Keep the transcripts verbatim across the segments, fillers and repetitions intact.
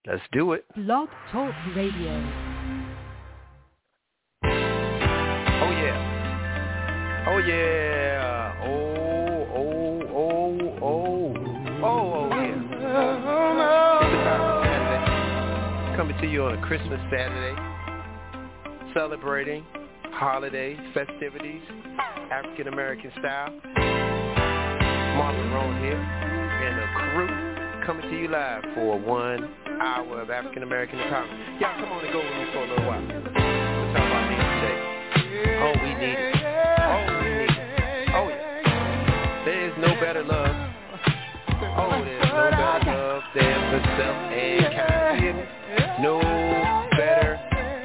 Let's do it. Blog Talk Radio. Oh, yeah. Oh, yeah. Oh, oh, oh, oh. Oh, oh, yeah. It's the Power Saturday. Coming to you on a Christmas Saturday. Celebrating holidays, festivities, African-American style. Marvin Roan here and the crew coming to you live for one hour of African-American empowerment. Y'all come on and go with me for a little while. We'll talk about needs today. Oh, we need it. Oh, we need it. Oh, yeah. There is no better love. Oh, there's no better love than for self and kind. No better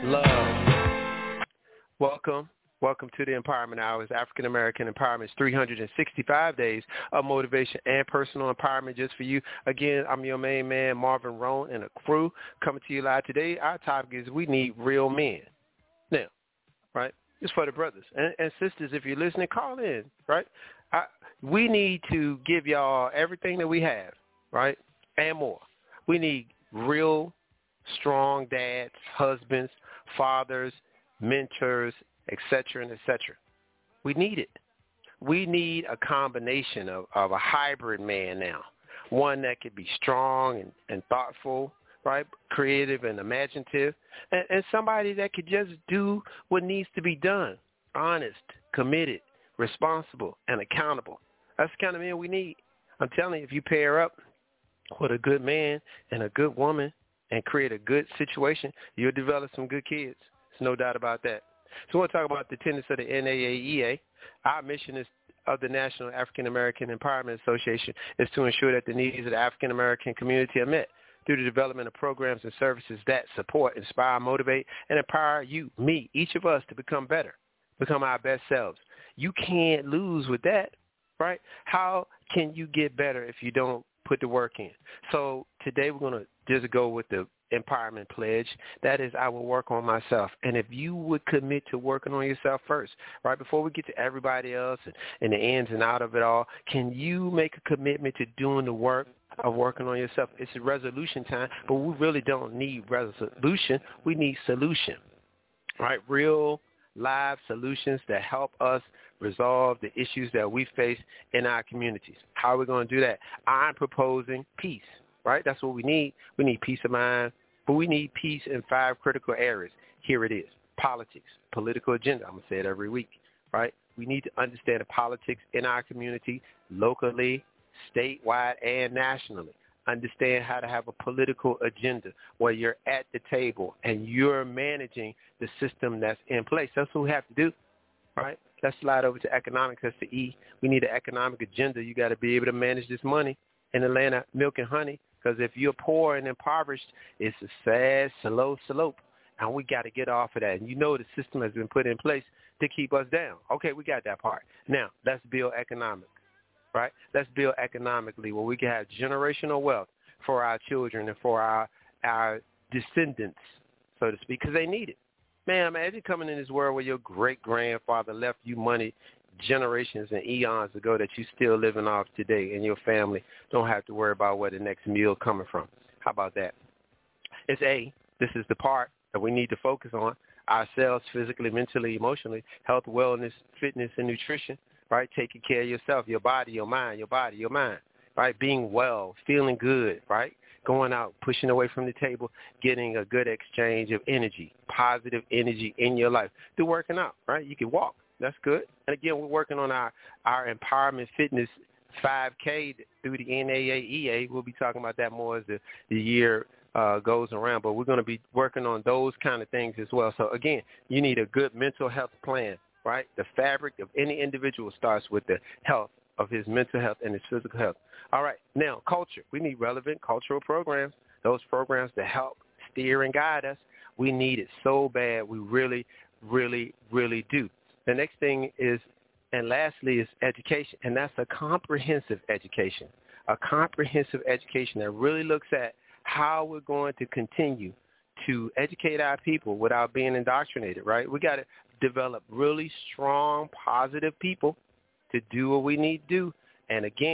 love. Welcome. Welcome to the Empowerment Hours. African American Empowerment is three hundred sixty-five days of motivation and personal empowerment just for you. Again, I'm your main man, Marvin Roan, and a crew coming to you live today. Our topic is we need real men. Now, right, it's for the brothers and, and sisters. If you're listening, call in, right? I, we need to give y'all everything that we have, right, and more. We need real, strong dads, husbands, fathers, mentors, et cetera, and et cetera. We need it. We need a combination of, of a hybrid man now, one that could be strong and, and thoughtful, right, creative and imaginative, and, and somebody that could just do what needs to be done, honest, committed, responsible, and accountable. That's the kind of man we need. I'm telling you, if you pair up with a good man and a good woman and create a good situation, you'll develop some good kids. There's no doubt about that. So we'll talk about the tenets of the N double A E A. Our mission is of the National African American Empowerment Association is to ensure that the needs of the African American community are met through the development of programs and services that support, inspire, motivate, and empower you, me, each of us to become better, become our best selves. You can't lose with that, right? How can you get better if you don't put the work in? So today we're going to just go with the empowerment pledge. That is, I will work on myself. And if you would commit to working on yourself first, right, before we get to everybody else and, and the ins and out of it all, can you make a commitment to doing the work of working on yourself? It's a resolution time, but we really don't need resolution. We need solution, right? Real live solutions that help us resolve the issues that we face in our communities. How are we going to do that? I'm proposing peace, right? That's what we need. We need peace of mind. But we need peace in five critical areas. Here it is. Politics, political agenda. I'm going to say it every week, right? We need to understand the politics in our community, locally, statewide, and nationally. Understand how to have a political agenda where you're at the table and you're managing the system that's in place. That's what we have to do, right? Let's slide over to economics. That's the E. We need an economic agenda. You got to be able to manage this money in the land of milk and honey. Because if you're poor and impoverished, it's a sad, slow slope, and we got to get off of that. And you know the system has been put in place to keep us down. Okay, we got that part. Now, let's build economic, right? Let's build economically where we can have generational wealth for our children and for our our descendants, so to speak, because they need it. Man, imagine coming in this world where your great-grandfather left you money generations and eons ago that you still living off today, and your family don't have to worry about where the next meal coming from. How about that? It's A. This is the part that we need to focus on. Ourselves, physically, mentally, emotionally, health, wellness, fitness, and nutrition, right? Taking care of yourself, your body, your mind, your body, your mind, right? Being well, feeling good, right? Going out, pushing away from the table, getting a good exchange of energy, positive energy in your life through working out, right? You can walk. That's good. And again, we're working on our, our empowerment fitness five K through the N double A E A. We'll be talking about that more as the, the year uh, goes around, but we're going to be working on those kind of things as well. So again, you need a good mental health plan, right? The fabric of any individual starts with the health of his mental health and his physical health. All right. Now, culture. We need relevant cultural programs, those programs that help steer and guide us. We need it so bad. We really, really, really do. The next thing is, and lastly, is education, and that's a comprehensive education, a comprehensive education that really looks at how we're going to continue to educate our people without being indoctrinated, right? We got to develop really strong, positive people to do what we need to do, and again,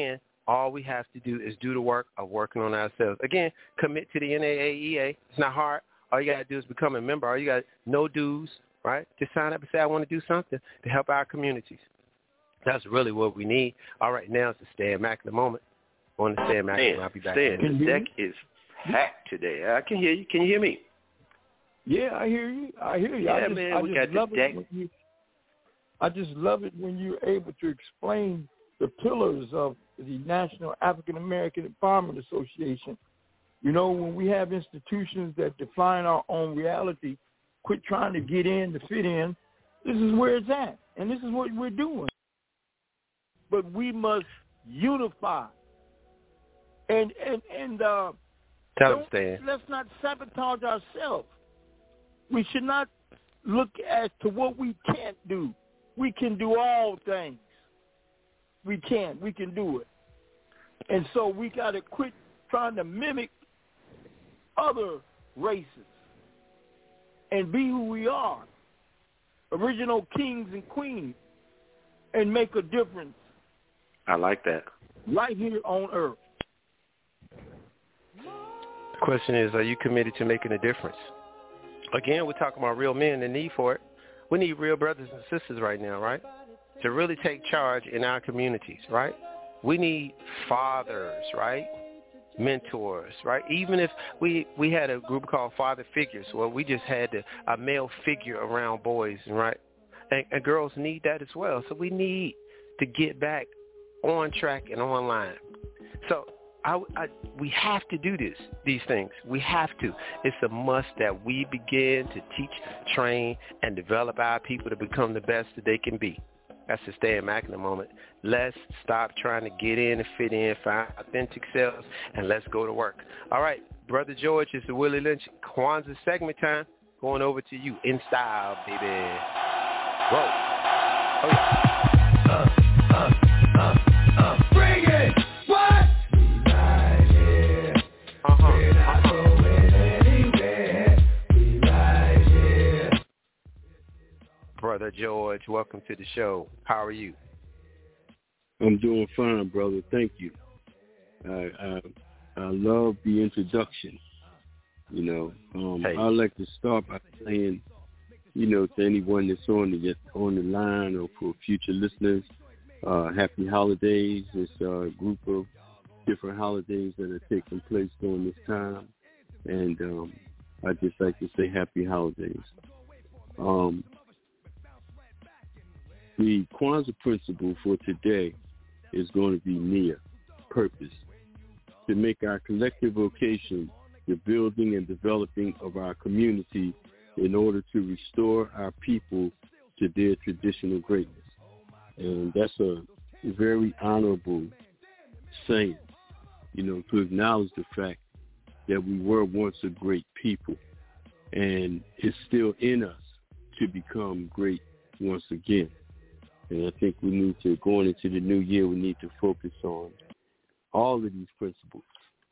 All we have to do is do the work of working on ourselves. Again, commit to the N double A E A. It's not hard. All you got to do is become a member. All you got no dues, right? Just sign up and say, I want to do something to help our communities. That's really what we need. All right, now it's the Stan Mack in the moment. On the Stan Mack, and I'll be back. Stan, the deck is packed today. I can hear you. Can you hear me? Yeah, I hear you. I hear you. Yeah, I just, man, I we just got love the deck. it when you, I just love it when you're able to explain the pillars of the National African American Empowerment Association. You know, when we have institutions that define our own reality, quit trying to get in to fit in. This is where it's at, and this is what we're doing. But we must unify, and and and uh, Tell Stan. Let's not sabotage ourselves. We should not look as to what we can't do. We can do all things. We can. We can do it. And so we got to quit trying to mimic other races and be who we are, original kings and queens, and make a difference. I like that. Right here on Earth. The question is, are you committed to making a difference? Again, we're talking about real men, the need for it. We need real brothers and sisters right now, right? To really take charge in our communities, right? We need fathers, right? Mentors, right? Even if we, we had a group called Father Figures, where we just had a, a male figure around boys, right? And, and girls need that as well. So we need to get back on track and online. So I, I, we have to do this, these things. We have to. It's a must that we begin to teach, train, and develop our people to become the best that they can be. That's the Stan Mack in a moment. Let's stop trying to get in and fit in, find authentic selves, and let's go to work. All right, Brother George, it's the Willie Lynch Kwanzaa segment time. Going over to you in style, baby. Whoa. Oh, yeah. Uh, uh, uh, uh. Bring it. What? Right here. Uh-huh. We're not going anywhere. We right here. Brother George, welcome to the show. How are you? I'm doing fine, brother. Thank you. I I, I love the introduction. You know, um, hey. I'd like to start by saying, you know, to anyone that's on the on the line or for future listeners, uh, happy holidays. It's a group of different holidays that are taking place during this time, and um, I'd just like to say happy holidays. Um, the Kwanzaa principle for today is going to be Nia, purpose, to make our collective vocation the building and developing of our community in order to restore our people to their traditional greatness. And that's a very honorable saying, you know, to acknowledge the fact that we were once a great people, and it's still in us to become great once again. And I think we need to, going into the new year, we need to focus on all of these principles.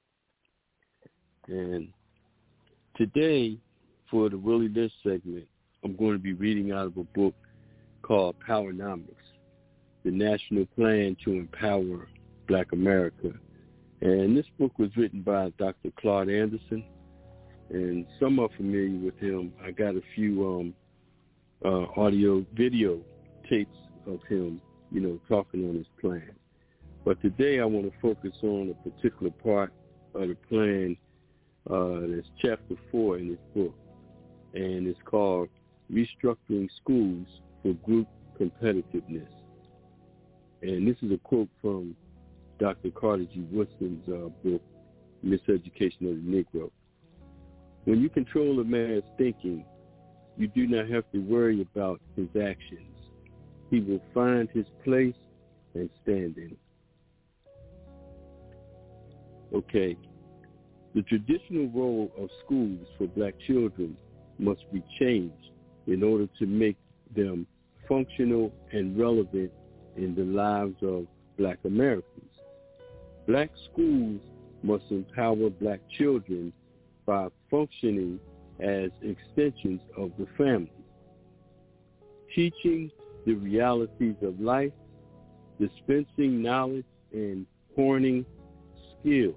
And today, for the Willie Lynch segment, I'm going to be reading out of a book called Powernomics, the National Plan to Empower Black America. And this book was written by Doctor Claude Anderson, and some are familiar with him. I got a few um, uh, audio, video tapes of him, you know, talking on his plan. But today I want to focus on a particular part of the plan. Uh, that's chapter four in this book, and it's called Restructuring Schools for Group Competitiveness. And this is a quote from Doctor Carter G. Woodson's uh, book, Miseducation of the Negro. When you control a man's thinking, you do not have to worry about his actions. He will find his place and stand in it. Okay. The traditional role of schools for black children must be changed in order to make them functional and relevant in the lives of black Americans. Black schools must empower black children by functioning as extensions of the family, teaching the realities of life, dispensing knowledge, and honing skills.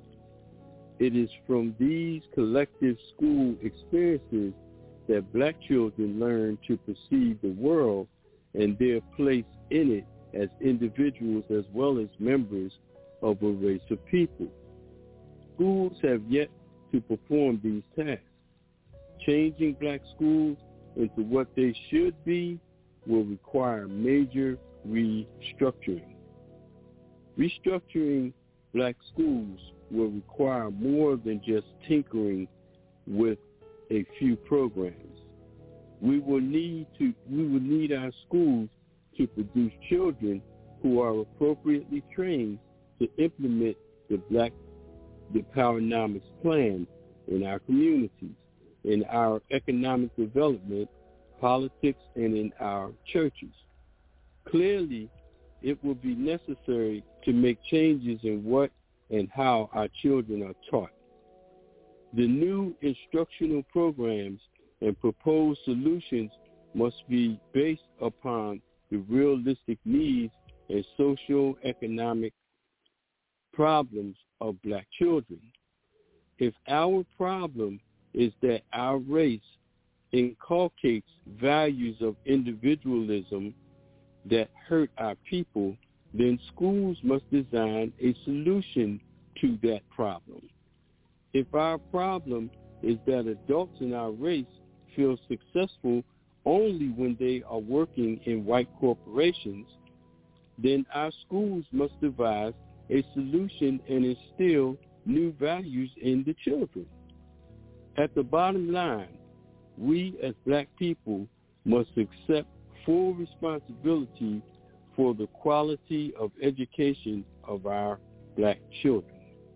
It is from these collective school experiences that black children learn to perceive the world and their place in it as individuals as well as members of a race of people. Schools have yet to perform these tasks. Changing black schools into what they should be will require major restructuring. Restructuring black schools will require more than just tinkering with a few programs. We will need to we will need our schools to produce children who are appropriately trained to implement the black the Powernomics plan in our communities, in our economic development, politics, and in our churches. Clearly, it will be necessary to make changes in what and how our children are taught. The new instructional programs and proposed solutions must be based upon the realistic needs and socio-economic problems of black children. If our problem is that our race inculcates values of individualism that hurt our people, then schools must design a solution to that problem. If our problem is that adults in our race feel successful only when they are working in white corporations, then our schools must devise a solution and instill new values in the children. At the bottom line, we as black people must accept full responsibility for the quality of education of our black children.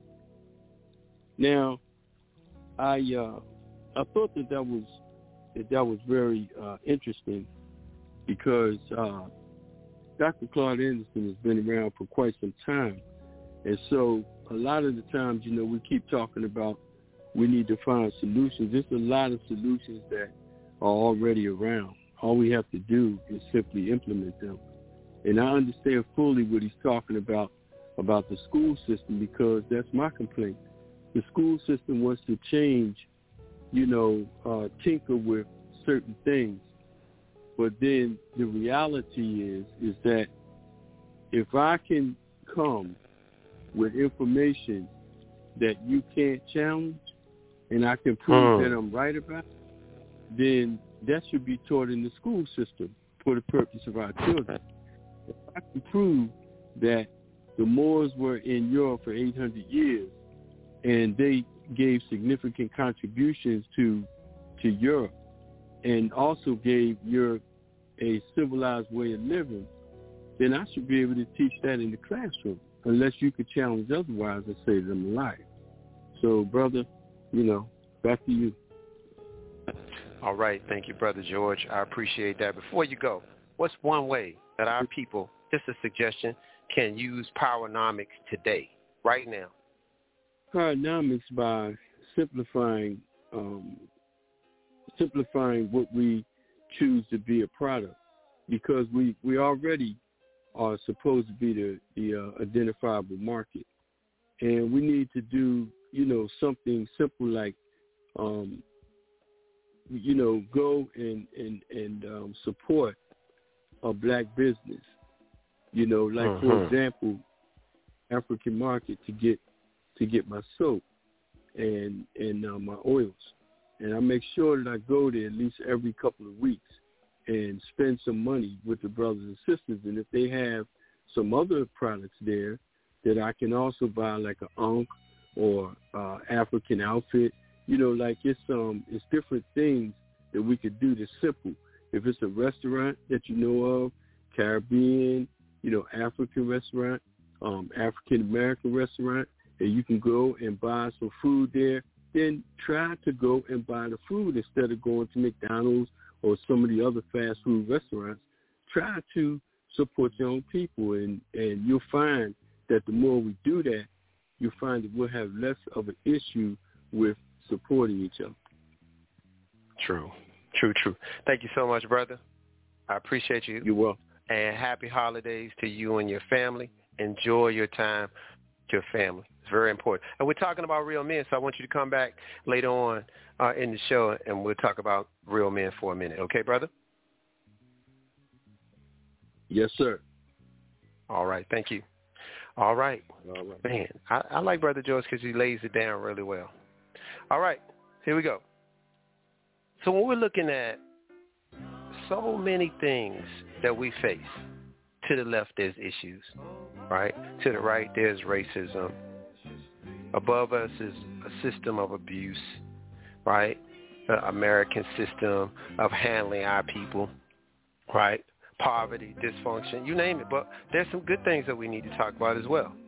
Now, I uh, I thought that that was that, that was very uh, interesting because uh, Doctor Claude Anderson has been around for quite some time, and so a lot of the times, you know, we keep talking about we need to find solutions. There's a lot of solutions that are already around. All we have to do is simply implement them. And I understand fully what he's talking about, about the school system, because that's my complaint. The school system wants to change, you know, uh, tinker with certain things. But then the reality is, is that if I can come with information that you can't challenge and I can prove hmm. that I'm right about, then that should be taught in the school system for the purpose of our children. If I can prove that the Moors were in Europe for eight hundred years and they gave significant contributions to to Europe and also gave Europe a civilized way of living, then I should be able to teach that in the classroom, unless you could challenge otherwise and say that I'm alive. So, brother, you know, back to you. All right. Thank you, Brother George. I appreciate that. Before you go, what's one way that our people, just a suggestion, can use Powernomics today, right now? Powernomics by simplifying um, simplifying what we choose to be a product, because we, we already are supposed to be the, the uh, identifiable market. And we need to do, you know, something simple like, um, you know, go and, and, and um, support a black business. You know, like, uh-huh. for example, African Market to get to get my soap and, and uh, my oils. And I make sure that I go there at least every couple of weeks and spend some money with the brothers and sisters. And if they have some other products there that I can also buy, like an Ankh or uh, African outfit, you know, like it's um it's different things that we could do that's simple. If it's a restaurant that you know of, Caribbean, you know, African restaurant, um, African American restaurant, and you can go and buy some food there, then try to go and buy the food instead of going to McDonald's or some of the other fast food restaurants. Try to support your own people, and, and you'll find that the more we do that, you'll find that we'll have less of an issue with supporting each other. True, true, true. Thank you so much, brother. I appreciate you. You're welcome. And happy holidays to you and your family. Enjoy your time to your family. It's very important. And we're talking about real men, so I want you to come back later on uh, in the show, and we'll talk about real men for a minute. Okay, brother? Yes, sir. All right. Thank you. All right. All right. Man, I, I like Brother George because he lays it down really well. All right. Here we go. So when we're looking at so many things that we face, to the left there's issues, right? To the right there's racism. Above us is a system of abuse, right? The American system of handling our people, right? Poverty, dysfunction, you name it. But there's some good things that we need to talk about as well.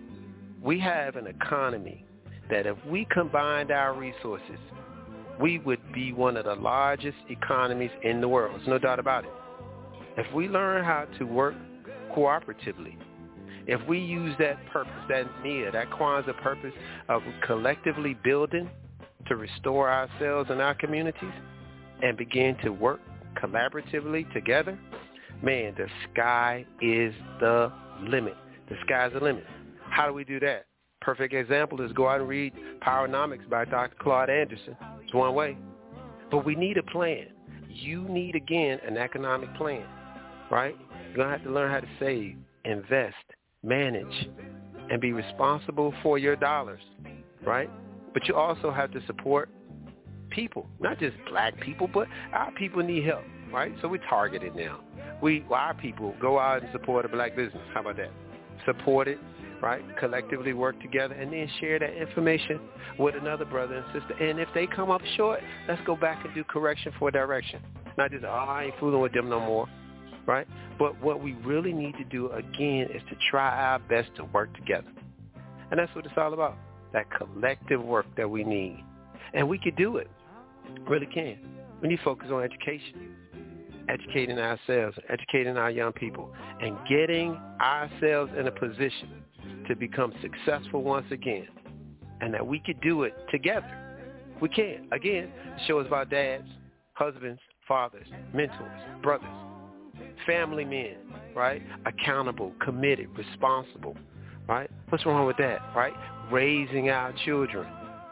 We have an economy that if we combined our resources, we would be one of the largest economies in the world. There's no doubt about it. If we learn how to work cooperatively, if we use that purpose, that Nia, that Kwanzaa purpose of collectively building to restore ourselves and our communities and begin to work collaboratively together, man, the sky is the limit. The sky's the limit. How do we do that? Perfect example is go out and read Powernomics by Doctor Claude Anderson. It's one way. But we need a plan. You need, again, an economic plan, right? You're going to have to learn how to save, invest, manage, and be responsible for your dollars, right? But you also have to support people, not just black people, but our people need help, right? So we target it now. We, our people, go out and support a black business. How about that? Support it, right? Collectively work together and then share that information with another brother and sister. And if they come up short, let's go back and do correction for direction. Not just, oh, I ain't fooling with them no more, right? But what we really need to do, again, is to try our best to work together. And that's what it's all about, that collective work that we need. And we could do it. Really can. We need to focus on education, educating ourselves, educating our young people, and getting ourselves in a position to become successful once again, and that we could do it together. We can. Again, the show is about dads, husbands, fathers, mentors, brothers, family men, right? Accountable, committed, responsible, right? What's wrong with that, right? Raising our children,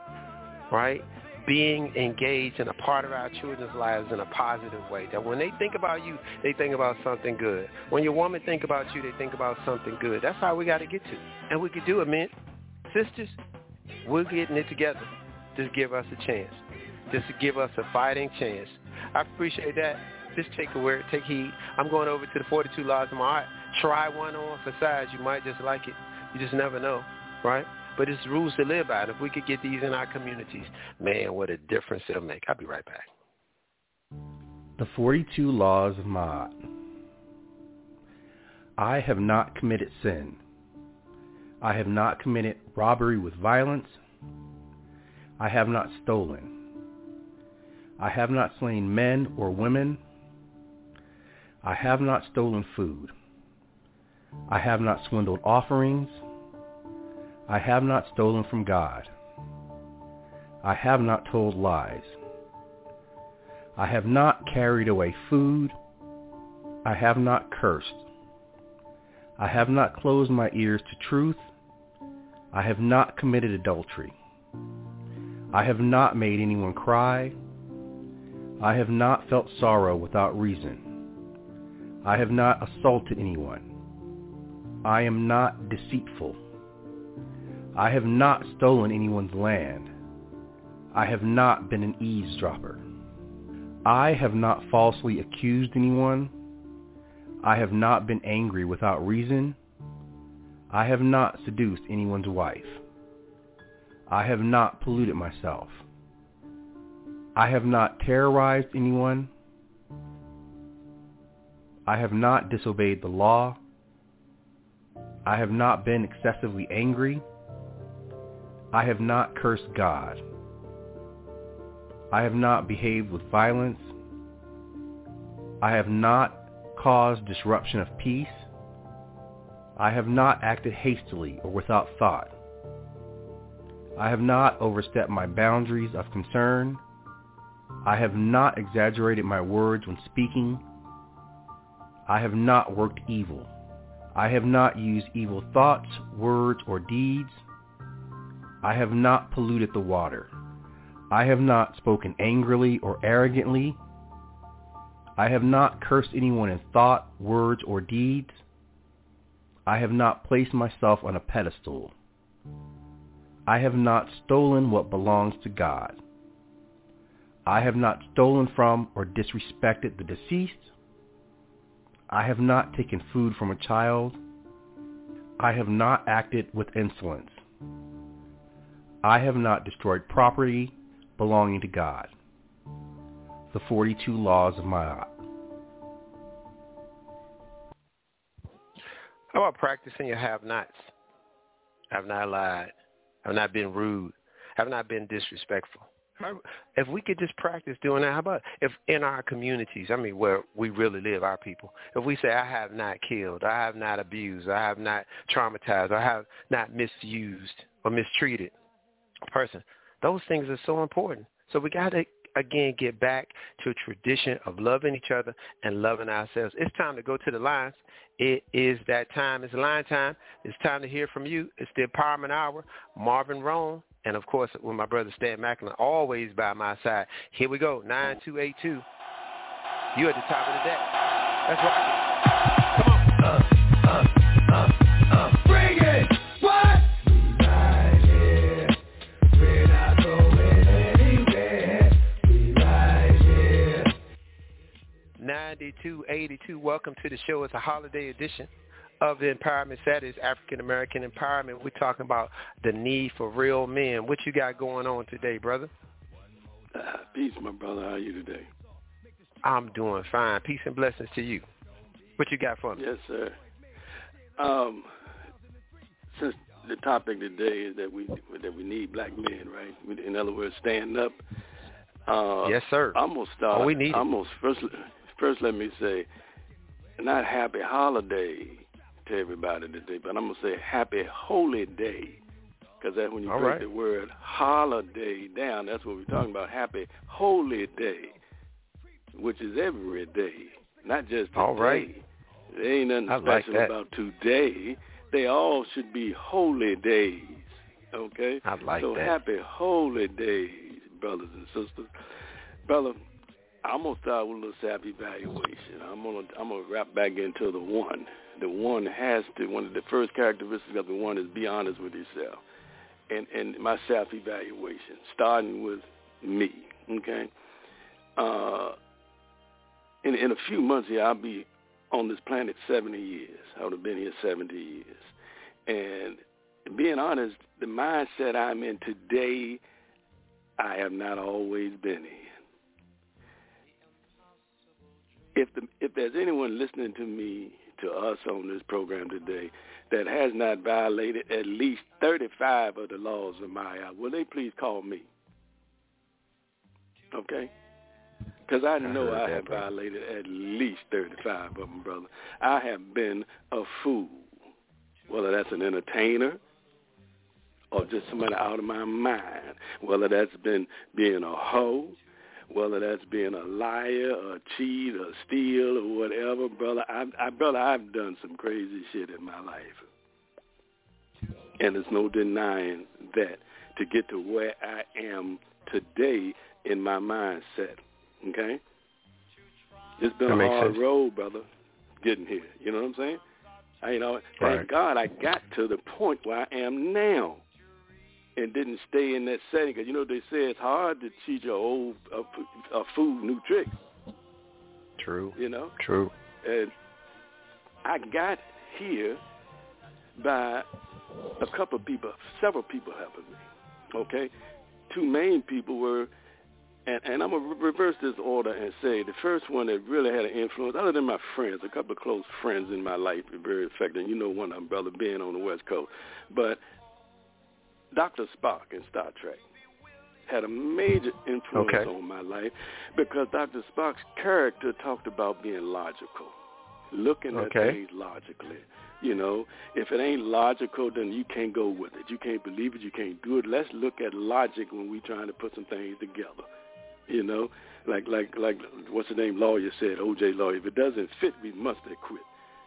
right? Being engaged and a part of our children's lives in a positive way. That when they think about you, they think about something good. When your woman think about you, they think about something good. That's how we got to get to. And we could do it, men. Sisters, we're getting it together. Just give us a chance. Just to give us a fighting chance. I appreciate that. Just take a word, take heed. I'm going over to the forty-two Laws of My Heart. Try one on for size. You might just like it. You just never know, right? But it's rules to live by. If we could get these in our communities, man, what a difference it'll make. I'll be right back. The forty-two Laws of Ma'at. I have not committed sin. I have not committed robbery with violence. I have not stolen. I have not slain men or women. I have not stolen food. I have not swindled offerings. I have not stolen from God. I have not told lies. I have not carried away food. I have not cursed. I have not closed my ears to truth. I have not committed adultery. I have not made anyone cry. I have not felt sorrow without reason. I have not assaulted anyone. I am not deceitful. I have not stolen anyone's land. I have not been an eavesdropper. I have not falsely accused anyone. I have not been angry without reason. I have not seduced anyone's wife. I have not polluted myself. I have not terrorized anyone. I have not disobeyed the law. I have not been excessively angry. I have not cursed God. I have not behaved with violence. I have not caused disruption of peace. I have not acted hastily or without thought. I have not overstepped my boundaries of concern. I have not exaggerated my words when speaking. I have not worked evil. I have not used evil thoughts, words, or deeds. I have not polluted the water. I have not spoken angrily or arrogantly. I have not cursed anyone in thought, words, or deeds. I have not placed myself on a pedestal. I have not stolen what belongs to God. I have not stolen from or disrespected the deceased. I have not taken food from a child. I have not acted with insolence. I have not destroyed property belonging to God. The forty-two laws of Ma'at. How about practicing your have-nots? Have not lied. Have not been rude. Have not been disrespectful. If we could just practice doing that, how about if in our communities, I mean, where we really live, our people, if we say, I have not killed, I have not abused, I have not traumatized, I have not misused or mistreated a person, those things are so important. So we got to, again, get back to a tradition of loving each other and loving ourselves. It's time to go to the lines. It is that time. It's line time. It's time to hear from you. It's the Empowerment Hour. Marvin Roan. And, of course, with my brother Stan Macklin, always by my side. Here we go, nine two eight two. You at the top of the deck. That's right. Come on. Uh, uh, uh, uh. Bring it. What? We right here. We're not going anywhere. We right here. ninety-two eighty-two. Welcome to the show. It's a holiday edition of the Empowerment Saturdays, African American Empowerment. We're talking about the need for real men. What you got going on today, brother? Uh, peace, my brother. How are you today? I'm doing fine. Peace and blessings to you. What you got for me? Yes, sir. Um, since the topic today is that we that we need black men, right? In other words, stand up. Uh, yes, sir. I'm gonna start. Oh, we need almost it. first. First, let me say, not happy holiday to everybody today, but I'm going to say happy holy day, because that's when you All break right. the word holiday down. That's what we're talking about, happy holy day, which is every day, not just today. All right. There ain't nothing I special like that. about today. They all should be holy days, okay? I like so that. happy holy days, brothers and sisters. Brother, I'm going to start with a little self-evaluation. I'm going to I'm gonna wrap back into the one. The one has to, one of the first characteristics of the one is be honest with yourself. And and my self-evaluation, starting with me, okay? Uh, in, in a few months here, I'll be on this planet seventy years. I would have been here seventy years. And being honest, the mindset I'm in today, I have not always been in. If the, if there's anyone listening to me, to us on this program today, that has not violated at least thirty-five of the laws of Ma'at, will they please call me? Okay? Because I know I, I have brother. violated at least thirty-five of them, brother. I have been a fool, whether that's an entertainer or just somebody out of my mind, whether that's been being a hoe, whether that's being a liar or a cheat or steal or whatever, brother. I, I, brother, I've done some crazy shit in my life. And there's no denying that to get to where I am today in my mindset, okay? It's been that a hard sense. road, brother, getting here. You know what I'm saying? I, you know, right. Thank God I got to the point where I am now. And didn't stay in that setting, because you know they say it's hard to teach your old a, a fool new tricks. True. You know. True. And I got here by a couple of people, several people helping me. Okay, two main people were, and, and I'm gonna re- reverse this order and say the first one that really had an influence, other than my friends, a couple of close friends in my life, were very effective. You know, one of them, brother, being on the West Coast, but Doctor Spock in Star Trek had a major influence okay. on my life because Doctor Spock's character talked about being logical, looking okay. at things logically. You know, if it ain't logical, then you can't go with it. You can't believe it. You can't do it. Let's look at logic when we're trying to put some things together. You know, like like like what's the name lawyer said, O J Lawyer. If it doesn't fit, we must quit.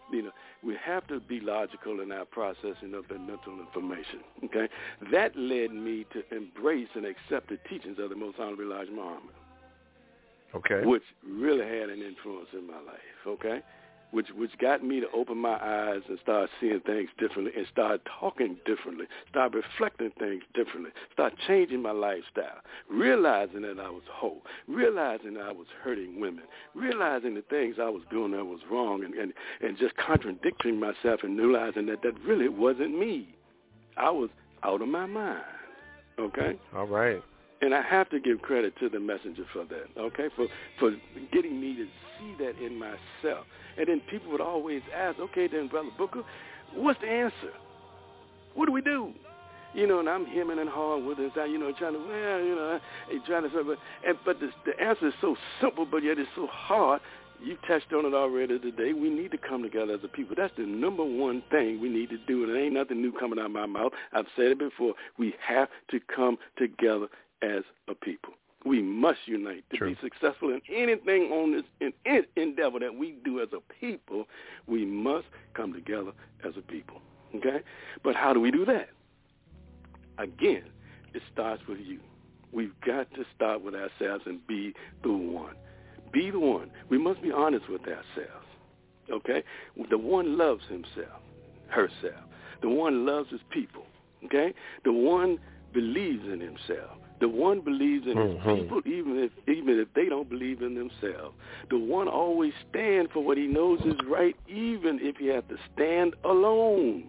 You know, we have to be logical in our processing of the mental information, okay? That led me to embrace and accept the teachings of the Most Honorable Elijah Muhammad, okay, which really had an influence in my life, okay? Which which got me to open my eyes and start seeing things differently and start talking differently, start reflecting things differently, start changing my lifestyle, realizing that I was whole, realizing that I was hurting women, realizing the things I was doing that was wrong, and, and, and just contradicting myself and realizing that that really wasn't me. I was out of my mind, okay? All right. And I have to give credit to the messenger for that, okay, for, for getting me to see that in myself. And then people would always ask, okay, then, Brother Booker, what's the answer? What do we do? You know, and I'm hemming and hawing with it, you know, trying to, well, you know, trying to say, but, and, but the, the answer is so simple, but yet it's so hard. You touched on it already today. We need to come together as a people. That's the number one thing we need to do, and it ain't nothing new coming out of my mouth. I've said it before. We have to come together as a people. We must unite to True. be successful in anything on this in any endeavor that we do as a people. We must come together as a people, okay? But how do we do that? Again, it starts with you. We've got to start with ourselves and be the one. Be the one. We must be honest with ourselves, okay? The one loves himself, herself. The one loves his people, okay? The one believes in himself. The one believes in mm-hmm. his people, even if even if they don't believe in themselves. The one always stands for what he knows is right, even if he has to stand alone.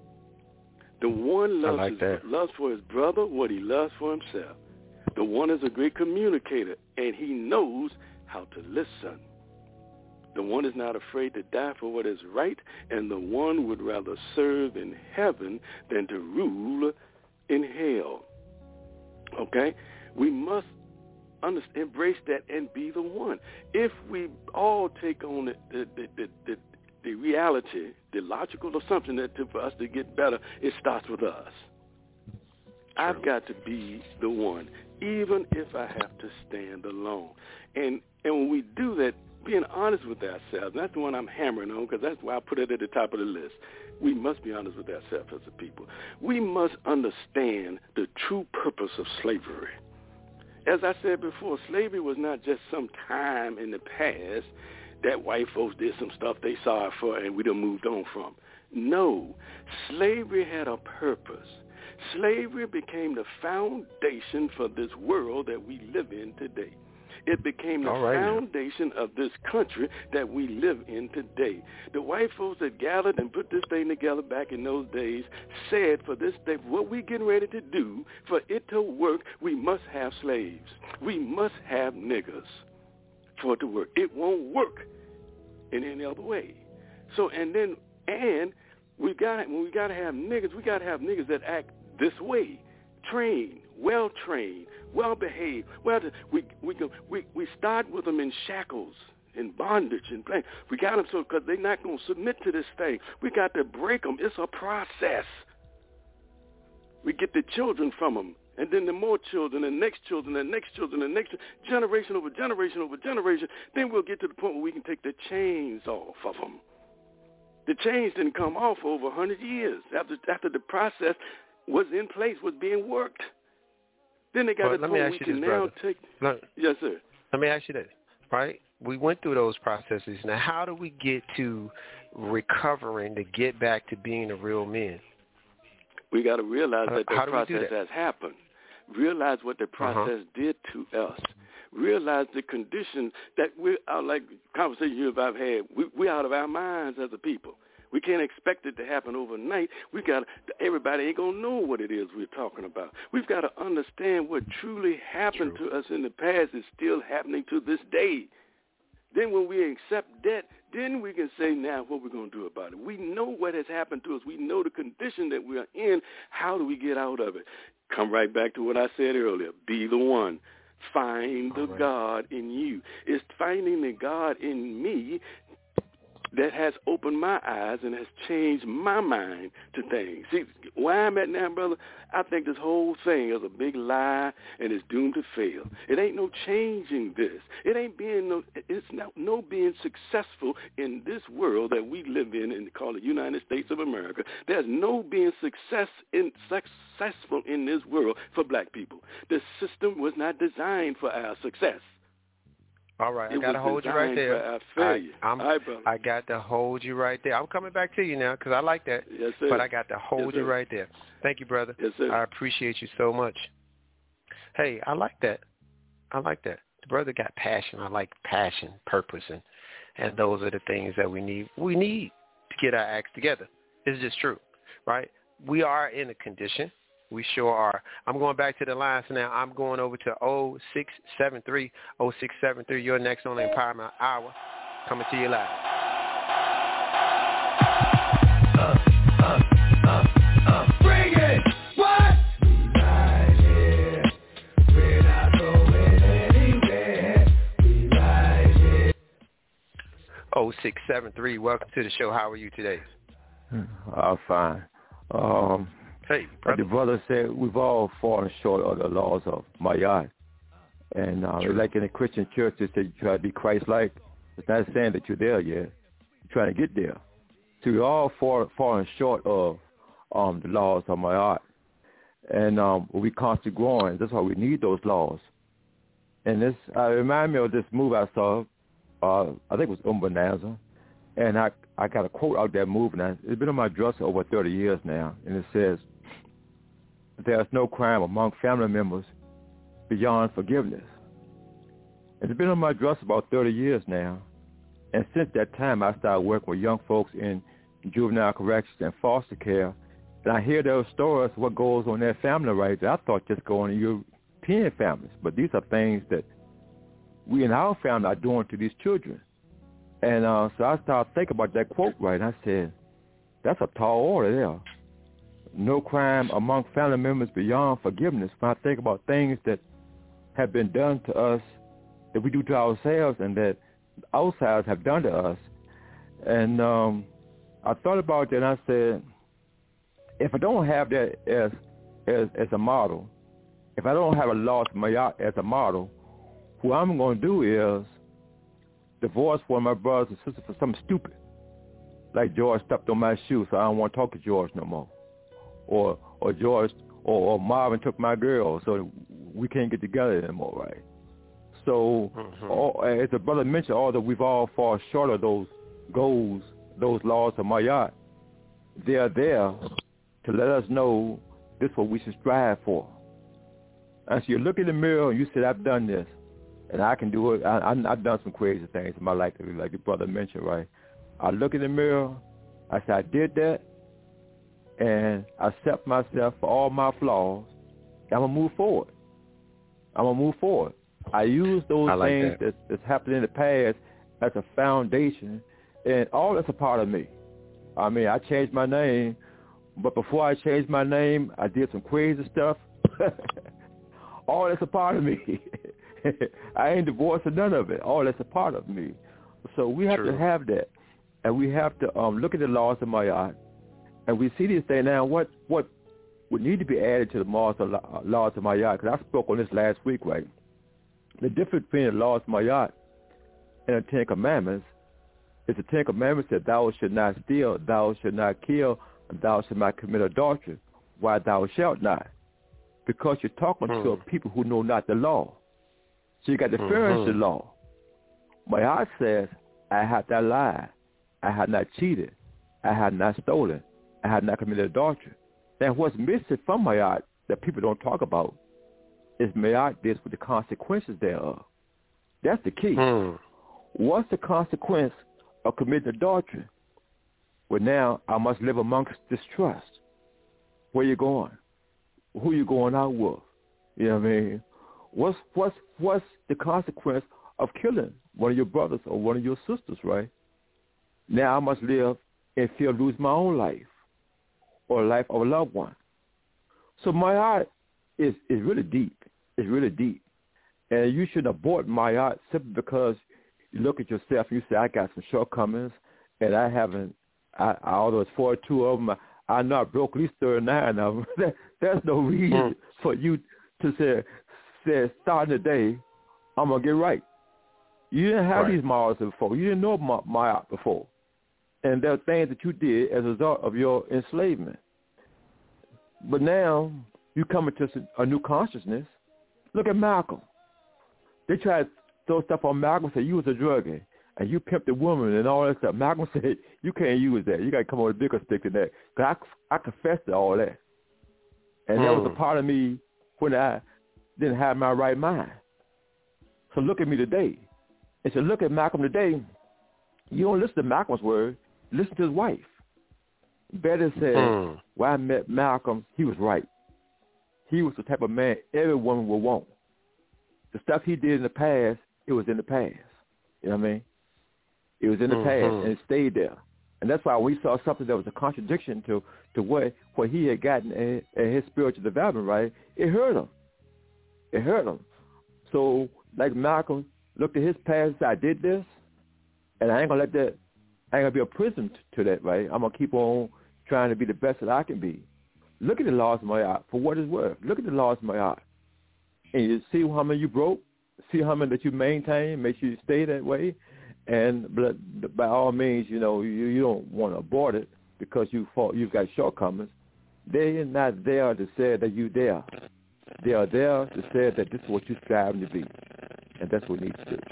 The one loves, like his, loves for his brother what he loves for himself. The one is a great communicator, and he knows how to listen. The one is not afraid to die for what is right, and the one would rather serve in heaven than to rule in hell. Okay? We must understand, embrace that and be the one. If we all take on the, the, the, the, the reality, the logical assumption that to, for us to get better, it starts with us. True. I've got to be the one, even if I have to stand alone. And and when we do that, being honest with ourselves, that's the one I'm hammering on because that's why I put it at the top of the list. We must be honest with ourselves as a people. We must understand the true purpose of slavery. As I said before, slavery was not just some time in the past that white folks did some stuff they saw it for and we done moved on from. No, slavery had a purpose. Slavery became the foundation for this world that we live in today. It became the right, foundation of this country that we live in today. The white folks that gathered and put this thing together back in those days said for this day, what we're getting ready to do, for it to work, we must have slaves. We must have niggers for it to work. It won't work in any other way. So, and then, and we got when we got to have niggers, we got to have niggers that act this way, trained, well-trained, well-behaved. Well, we we we we start with them in shackles, in bondage, and pain. We got them so because they're not going to submit to this thing. We got to break them. It's a process. We get the children from them, and then the more children, and next children, and next children, and next generation over generation over generation. Then we'll get to the point where we can take the chains off of them. The chains didn't come off for over one hundred years after after the process was in place, was being worked. Then they got well, a let point me ask we you can this, now brother. take. Let, yes, sir. Let me ask you this, right? We went through those processes. Now, how do we get to recovering to get back to being a real men? We got to realize that how the do we do process that? has happened. Realize what the process uh-huh. did to us. Realize the condition that we're out, like conversations I've had, we, we're out of our minds as a people. We can't expect it to happen overnight. We got everybody ain't gonna know what it is we're talking about. We've got to understand what truly happened True. to us in the past is still happening to this day. Then when we accept that, then we can say now what we're going to do about it. We know what has happened to us. We know the condition that we are in. How do we get out of it? Come right back to what I said earlier. Be the one. Find the right. God in you. It's finding the God in me that has opened my eyes and has changed my mind to things. See, where I'm at now, brother, I think this whole thing is a big lie and it's doomed to fail. It ain't no changing this. It ain't being no, it's not no being successful in this world that we live in and call the United States of America. There's no being success in, successful in this world for black people. The system was not designed for our success. All right, it I got to hold you right there. I, I'm, right, I got to hold you right there. I'm coming back to you now because I like that. Yes, sir. But I got to hold yes, you right there. Thank you, brother. Yes, sir. I appreciate you so much. Hey, I like that. I like that. The brother got passion. I like passion, purpose, and, and those are the things that we need. We need to get our acts together. It's just true, right? We are in a condition. We sure are. I'm going back to the lines now. I'm going over to oh six seven three, oh six seven three. You're next on the Empowerment Hour. Coming to you live. Uh, uh, uh, uh, bring it! What? We right here. We're not going anywhere. We right here. oh six seven three. Welcome to the show. How are you today? I'm fine. Um, Hey, brother. the brother said we've all fallen short of the laws of Mayat. And uh, like in a Christian church, they say you try to be Christ-like. It's not saying that you're there yet. You're trying to get there. So we all fall, falling short of um, the laws of Mayat. And um, we constantly growing. That's why we need those laws. And this uh, remind me of this movie I saw. Uh, I think it was Umbanaza. And I, I got a quote out that movie. Now, it's been on my dresser over thirty years now. And it says, there's no crime among family members beyond forgiveness. It's been on my dresser about thirty years now. And since that time, I started working with young folks in juvenile corrections and foster care. And I hear those stories, what goes on in their family right there. I thought just going to European families. But these are things that we in our family are doing to these children. And uh, so I started thinking about that quote right. And I said, that's a tall order there. No crime among family members beyond forgiveness. When I think about things that have been done to us, that we do to ourselves and that outsiders have done to us. And um, I thought about that and I said, if I don't have that as, as, as a model, if I don't have a law as a model, what I'm going to do is divorce one of my brothers and sisters for something stupid. Like George stepped on my shoe, so I don't want to talk to George no more. Or or George or, or Marvin took my girl, so we can't get together anymore, right? So, mm-hmm. all, as the brother mentioned, although we've all fallen short of those goals, those laws of Mayat, they are there to let us know this is what we should strive for. And so you look in the mirror and you say, I've done this, and I can do it. I, I, I've done some crazy things in my life, like the brother mentioned, right? I look in the mirror, I say, I did that, and I accept myself for all my flaws. I'm going to move forward. I'm going to move forward. I use those like things that. that, that's happened in the past as a foundation, and all that's a part of me. I mean, I changed my name, but before I changed my name, I did some crazy stuff. All that's a part of me. I ain't divorced or none of it. All that's a part of me. So we have True. to have that, and we have to um, look at the laws of Mayat, and we see these things now. What what would need to be added to the laws of, laws of Mayat? Because I spoke on this last week, right? The difference between the laws of Mayat and the Ten Commandments is the Ten Commandments that thou should not steal, thou should not kill, and thou should not commit adultery. Why thou shalt not? Because you're talking mm. to a people who know not the law. So you got the mm-hmm. Pharisee law. Mayat says, I have not lied, I have not cheated, I have not stolen, I have not committed adultery. Now what's missing from Mayat that people don't talk about is Mayat deals with the consequences thereof. That's the key. Mm. What's the consequence of committing adultery? Well, now I must live amongst distrust. Where you going? Who you going out with? You know what I mean? What's what's what's the consequence of killing one of your brothers or one of your sisters, right? Now I must live in fear of losing my own life or the life of a loved one. So Mayat is is really deep. It's really deep. And you shouldn't abort Mayat simply because you look at yourself and you say, I got some shortcomings and I haven't. I, although it's forty-two of them, I, I know I broke at least thirty-nine of them. that, there's no reason mm. for you to say, say, starting today, I'm gonna get right. You didn't have right. these morals before. You didn't know Ma'at before, and there are things that you did as a result of your enslavement. But now you come into a new consciousness. Look at Malcolm. They tried to throw stuff on Malcolm, say you was a druggie, and you pimped a woman and all that stuff. Malcolm said, you can't use that. You got to come on with a bigger stick than that. Because I, I confessed to all that. And mm. that was a part of me when I didn't have my right mind. So look at me today. And so look at Malcolm today. You don't listen to Malcolm's word. Listen to his wife. Betty said, mm. when I met Malcolm, he was right. He was the type of man every woman would want. The stuff he did in the past, it was in the past. You know what I mean? It was in the mm-hmm. past, and it stayed there. And that's why we saw something that was a contradiction to, to what, what he had gotten in, in his spiritual development, right? It hurt him. It hurt him. So, like Malcolm looked at his past and said, I did this, and I ain't going to let that, I ain't going to be a prison to that, right? I'm going to keep on trying to be the best that I can be. Look at the laws of Ma'at for what it's worth. Look at the laws of Ma'at. And you see how many you broke, see how many that you maintain, make sure you stay that way. And by all means, you know, you, you don't want to abort it because you fought, you've got shortcomings. They're not there to say that you're there. They are there to say that this is what you're striving to be. And that's what we need to do.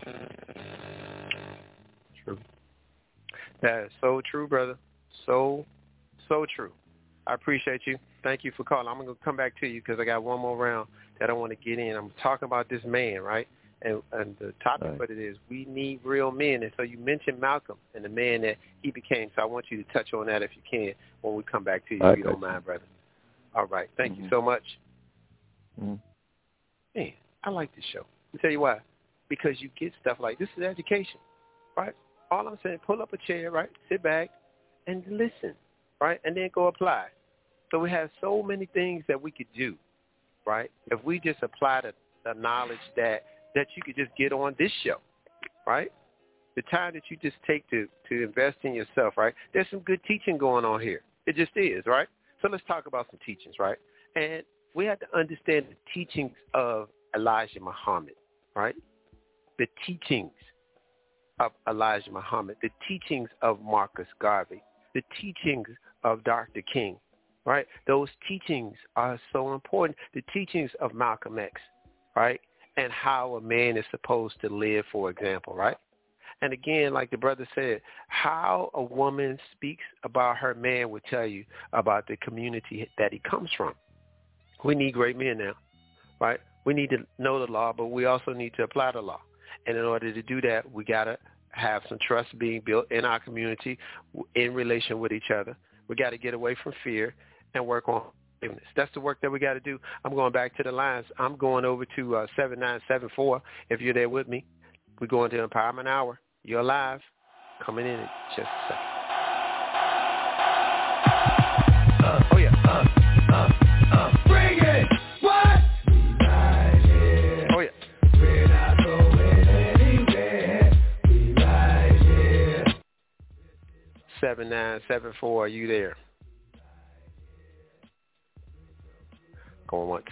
True. That is so true, brother. So, so true. I appreciate you. Thank you for calling. I'm going to come back to you because I got one more round that I want to get in. I'm talking about this man, right? And, and the topic right. for it is we need real men. And so you mentioned Malcolm and the man that he became. So I want you to touch on that if you can when we come back to you, if you don't mind, brother. All right. Thank mm-hmm. you so much. Mm-hmm. Man, I like this show. I'll tell you why. Because you get stuff like this is education, right? All I'm saying, pull up a chair, right? Sit back and listen, right? And then go apply. So we have so many things that we could do, right? If we just apply the, the knowledge that, that you could just get on this show, right? The time that you just take to, to invest in yourself, right? There's some good teaching going on here. It just is, right? So let's talk about some teachings, right? And we have to understand the teachings of Elijah Muhammad, right? The teachings of Elijah Muhammad, the teachings of Marcus Garvey, the teachings of Doctor King, right? Those teachings are so important. The teachings of Malcolm X, right? And how a man is supposed to live, for example, right? And again, like the brother said, how a woman speaks about her man will tell you about the community that he comes from. We need great men now, right? We need to know the law, but we also need to apply the law. And in order to do that, we got to have some trust being built in our community in relation with each other. We got to get away from fear and work on forgiveness. That's the work that we got to do. I'm going back to the lines. I'm going over to uh, seven nine seven four if you're there with me. We're going to Empowerment Hour. You're live. Coming in in just a second. Uh, oh, yeah. Uh, uh, uh. Bring it! What? We right here. Oh, yeah. We're not going anywhere. We right here. seven nine seven four, are you there? Going once.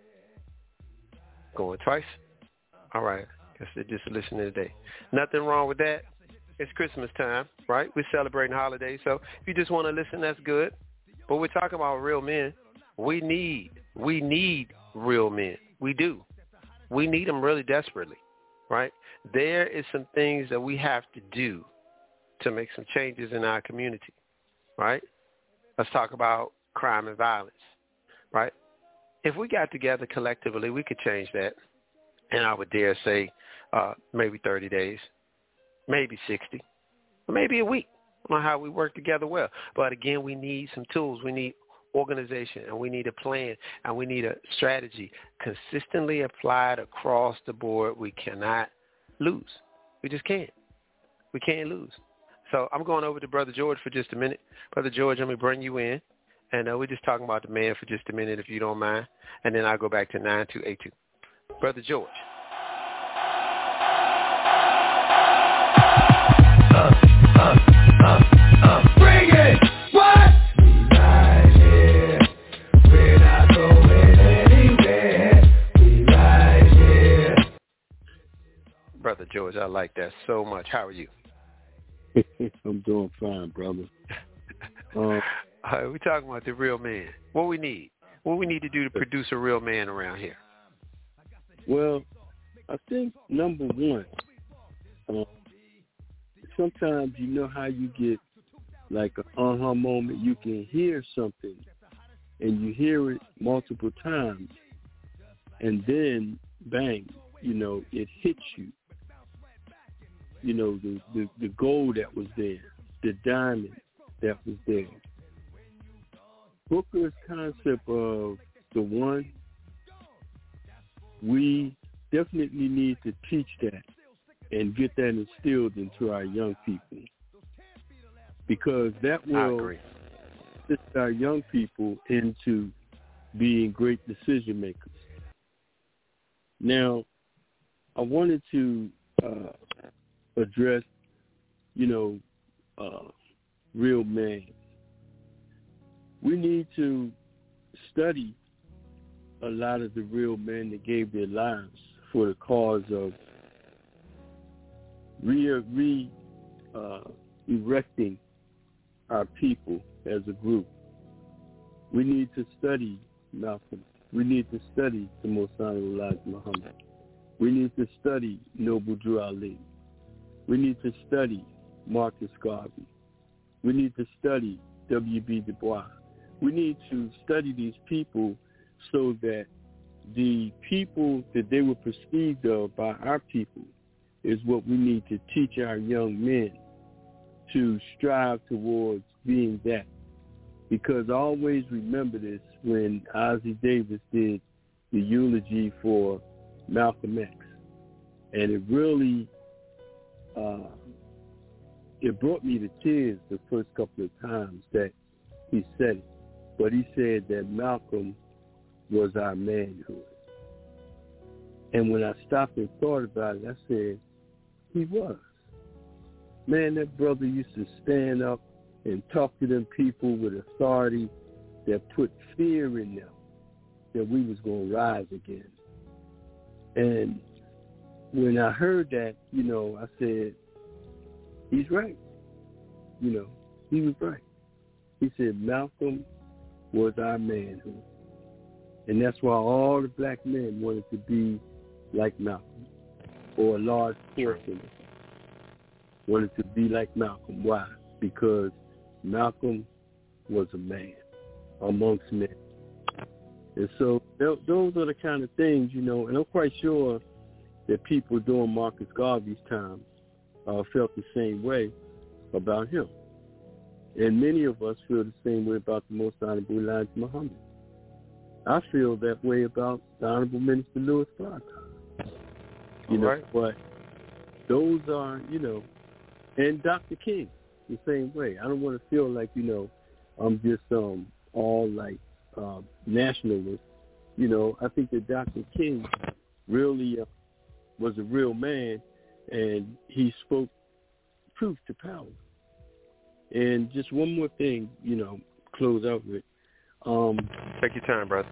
Going twice? All right. Guess they're just listening today. Nothing wrong with that. It's Christmas time, right? We're celebrating holidays. So if you just want to listen, that's good. But we're talking about real men. We need, we need real men. We do. We need them really desperately, right? There is some things that we have to do to make some changes in our community, right? Let's talk about crime and violence, right? If we got together collectively, we could change that. And I would dare say uh, maybe thirty days, maybe sixty, or maybe a week. I don't know how we work together well. But again, we need some tools. We need organization, and we need a plan, and we need a strategy consistently applied across the board. We cannot lose. We just can't. We can't lose. So I'm going over to Brother George for just a minute. Brother George, let me bring you in. And uh, we're just talking about the man for just a minute, if you don't mind. And then I'll go back to nine two eight two. Brother George. Uh, uh, uh. Brother George, I like that so much. How are you? I'm doing fine, brother. Um, uh, we're talking about the real man. What we need. What we need to do to produce a real man around here. Well, I think number one, uh, sometimes you know how you get like an aha moment. You can hear something, and you hear it multiple times, and then bang, you know, it hits you. You know, the, the, the gold that was there, the diamond that was there. Booker's concept of the one, we definitely need to teach that and get that instilled into our young people, because that will assist our young people into being great decision makers. Now, I wanted to uh, address, you know, uh, real man. We need to study a lot of the real men that gave their lives for the cause of re, re uh, erecting our people as a group. We need to study Malcolm. We need to study the Most Honorable Elijah Muhammad. We need to study Noble Drew Ali. We need to study Marcus Garvey. We need to study W B Du Bois. We need to study these people so that the people that they were perceived of by our people is what we need to teach our young men to strive towards being that. Because I always remember this when Ossie Davis did the eulogy for Malcolm X. And it really, uh, it brought me to tears the first couple of times that he said it. But he said that Malcolm was our manhood. And when I stopped and thought about it, I said, he was. Man, that brother used to stand up and talk to them people with authority that put fear in them that we was going to rise again. And when I heard that, you know, I said, he's right. You know, he was right. He said Malcolm was our manhood. And that's why all the black men wanted to be like Malcolm, or a large portion wanted to be like Malcolm. Why? Because Malcolm was a man amongst men. And so th- those are the kind of things, you know, and I'm quite sure that people during Marcus Garvey's time uh, felt the same way about him. And many of us feel the same way about the Most Honorable Elijah Muhammad. I feel that way about the Honorable Minister Louis Farrakhan. You know, right. But those are, you know, and Doctor King, the same way. I don't want to feel like, you know, I'm just um all like uh, nationalist. You know, I think that Doctor King really uh, was a real man, and he spoke truth to power. And just one more thing, you know, close out with. Um, Take your time, brother.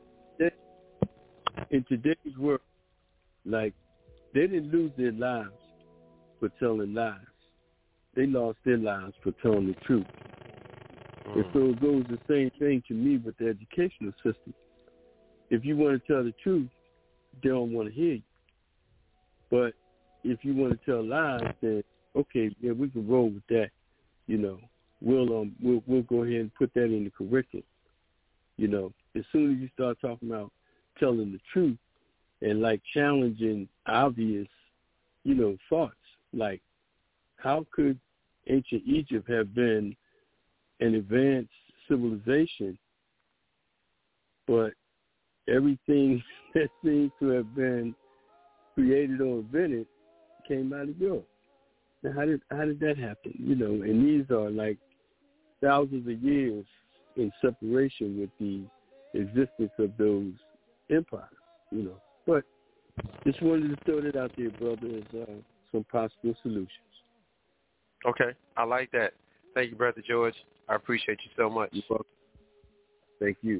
In today's world, like, they didn't lose their lives for telling lies. They lost their lives for telling the truth. Mm. And so it goes the same thing to me with the educational system. If you want to tell the truth, they don't want to hear you. But if you want to tell lies, then, okay, yeah, we can roll with that. You know, we'll um we'll we'll go ahead and put that in the curriculum. You know, as soon as you start talking about telling the truth and like challenging obvious, you know, thoughts, like how could ancient Egypt have been an advanced civilization, but everything that seems to have been created or invented came out of Europe? Now, how did how did that happen? You know, and these are like thousands of years in separation with the existence of those empires. You know, but just wanted to throw that out there, brother, as uh, some possible solutions. Okay, I like that. Thank you, Brother George. I appreciate you so much. You're welcome. Thank you.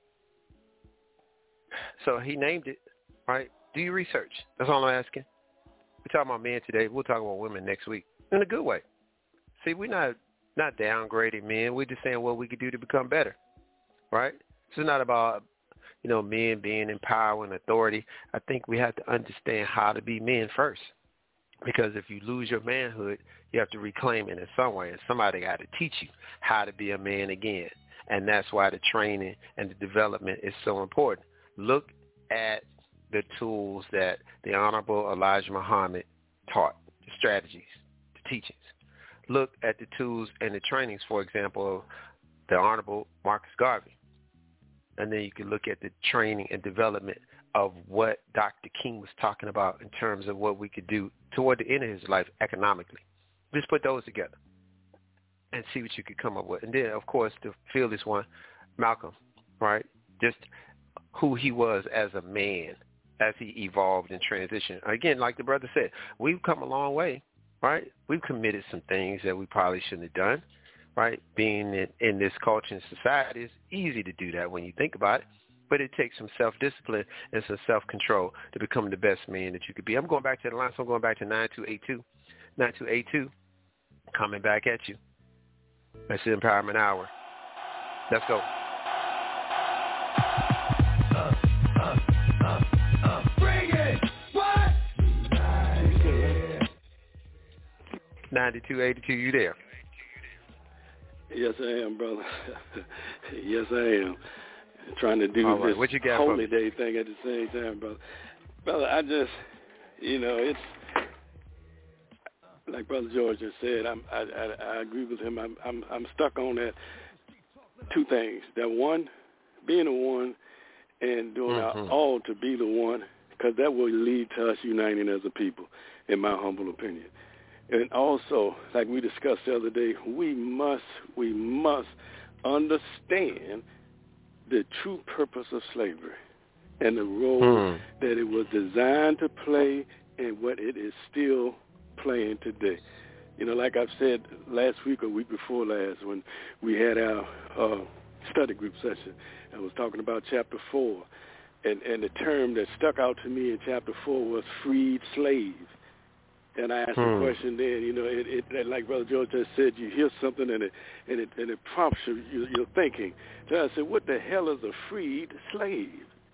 So he named it, right? Do your research. That's all I'm asking. We're talking about men today. We'll talk about women next week in a good way. See, we're not, not downgrading men. We're just saying what we could do to become better, right? It's not about, you know, men being in power and authority. I think we have to understand how to be men first, because if you lose your manhood, you have to reclaim it in some way, and somebody got to teach you how to be a man again, and that's why the training and the development is so important. Look at the tools that the Honorable Elijah Muhammad taught, the strategies, the teachings. Look at the tools and the trainings, for example, of the Honorable Marcus Garvey. And then you can look at the training and development of what Doctor King was talking about in terms of what we could do toward the end of his life economically. Just put those together and see what you could come up with. And then, of course, the fearless one, Malcolm, right? Just who he was as a man as he evolved and transitioned. Again, like the brother said, we've come a long way, right? We've committed some things that we probably shouldn't have done, right? Being in, in this culture and society, it's easy to do that when you think about it, but it takes some self-discipline and some self-control to become the best man that you could be. I'm going back to the line, so I'm going back to nine two eight two. nine two eight two, coming back at you. That's the Empowerment Hour. Let's go. Uh, uh, uh, uh, bring it! What? ninety-two eighty-two, you there? Yes, I am, brother. Yes, I am. Trying to do All right. this What you got holy for me? day thing at the same time, brother. Brother, I just, you know, it's like Brother George just said. I'm, I, I, I agree with him. I'm, I'm, I'm stuck on that. Two things. That one, being the one, and doing Mm-hmm. our all to be the one, because that will lead to us uniting as a people, in my humble opinion. And also, like we discussed the other day, we must, we must understand the true purpose of slavery and the role Hmm. that it was designed to play and what it is still playing today. You know, like I've said last week or week before last when we had our uh, study group session, I was talking about chapter four, and, and the term that stuck out to me in chapter four was freed slave. And I asked Hmm. the question then, you know, it, it, like Brother George just said, you hear something and it and it, and it prompts you, you, your thinking. So I said, what the hell is a freed slave?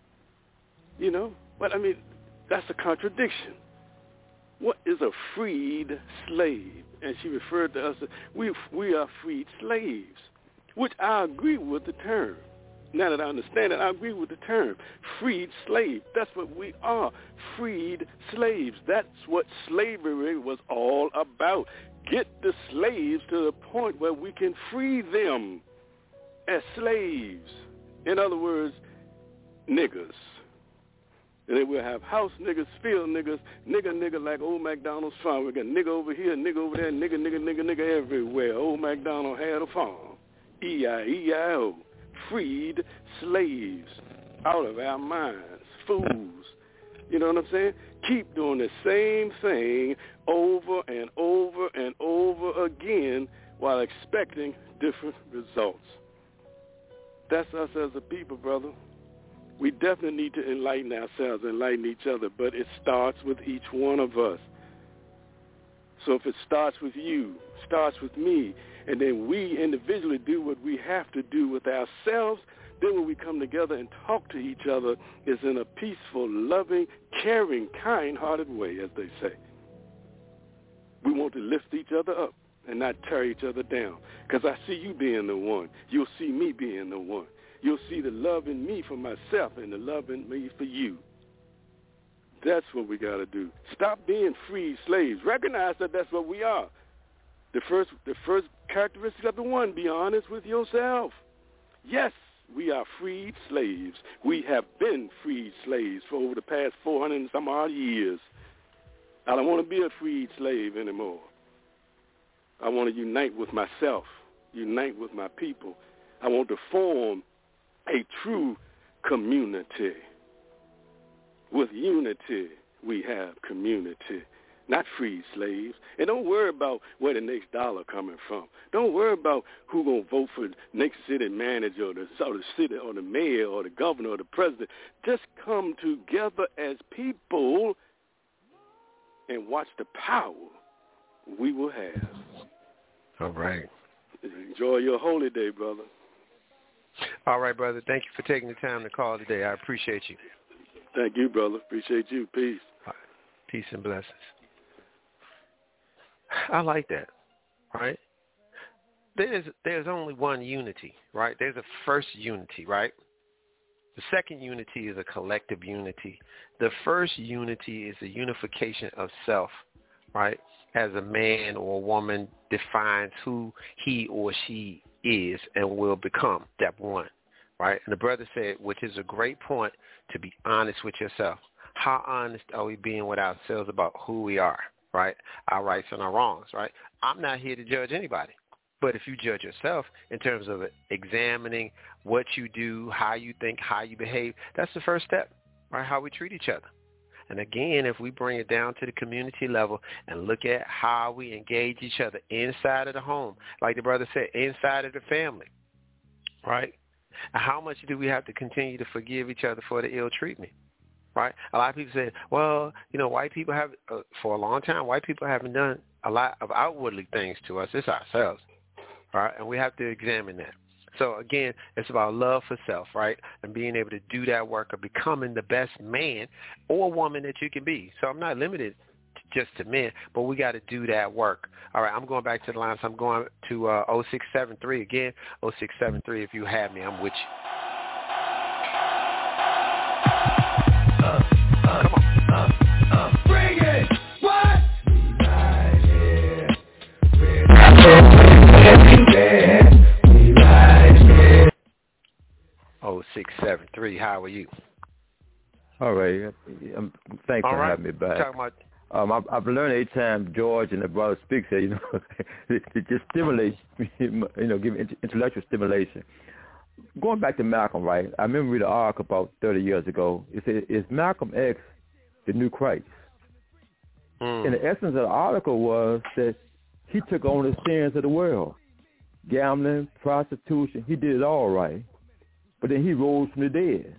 You know, but I mean, that's a contradiction. What is a freed slave? And she referred to us as, we, we are freed slaves, which I agree with the term. Now that I understand it, I agree with the term. Freed slave. That's what we are. Freed slaves. That's what slavery was all about. Get the slaves to the point where we can free them as slaves. In other words, niggers. And then we'll have house niggas, field niggas, nigga, nigga like old MacDonald's farm. We got nigga over here, nigga over there, nigga, nigga, nigga, nigga everywhere. Old MacDonald had a farm. E I E I O. Freed slaves out of our minds, fools. You know what I'm saying? Keep doing the same thing over and over and over again while expecting different results. That's us as a people, brother. We definitely need to enlighten ourselves, enlighten each other, but it starts with each one of us. So if it starts with you, starts with me, and then we individually do what we have to do with ourselves, then when we come together and talk to each other, it's in a peaceful, loving, caring, kind-hearted way, as they say. We want to lift each other up and not tear each other down, because I see you being the one. You'll see me being the one. You'll see the love in me for myself and the love in me for you. That's what we got to do. Stop being free slaves. Recognize that that's what we are. The first, the first characteristic of the one, be honest with yourself. Yes, we are freed slaves. We have been freed slaves for over the past four hundred and some odd years. I don't want to be a freed slave anymore. I want to unite with myself, unite with my people. I want to form a true community. With unity, we have community, not free slaves. And don't worry about where the next dollar coming from. Don't worry about who going to vote for the next city manager or the, or the city or the mayor or the governor or the president. Just come together as people and watch the power we will have. All right. Enjoy your holy day, brother. All right, brother. Thank you for taking the time to call today. I appreciate you. Thank you, brother. Appreciate you. Peace. Right. Peace and blessings. I like that, right? There's there's only one unity, right? There's a first unity, right? The second unity is a collective unity. The first unity is a unification of self, right? As a man or a woman defines who he or she is and will become, step one, right? And the brother said, which is a great point, to be honest with yourself. How honest are we being with ourselves about who we are, right? Our rights and our wrongs, right? I'm not here to judge anybody. But if you judge yourself in terms of examining what you do, how you think, how you behave, that's the first step, right? How we treat each other. And again, if we bring it down to the community level and look at how we engage each other inside of the home, like the brother said, inside of the family, right? And how much do we have to continue to forgive each other for the ill treatment, right? A lot of people say, well, you know, white people have, uh, for a long time, white people haven't done a lot of outwardly things to us. It's ourselves, right? And we have to examine that. So, again, it's about love for self, right, and being able to do that work of becoming the best man or woman that you can be. So I'm not limited to just to men, but we got to do that work. All right, I'm going back to the line, so I'm going to uh, oh six seven three again, oh six seven three. If you have me, I'm with you. Uh, uh, Come on. Uh, uh, bring it! What? Right here. oh six seven three, how are you? All right. Um, thanks All for right. having me back. About- um, I've, I've learned every time George and the brother speaks here, you know, it, it just stimulates me, you know, give me intellectual stimulation. Going back to Malcolm, right, I remember reading an article about thirty years ago. It said, is Malcolm X the new Christ? Mm. And the essence of the article was that he took on the sins of the world. Gambling, prostitution, he did it all right. But then he rose from the dead.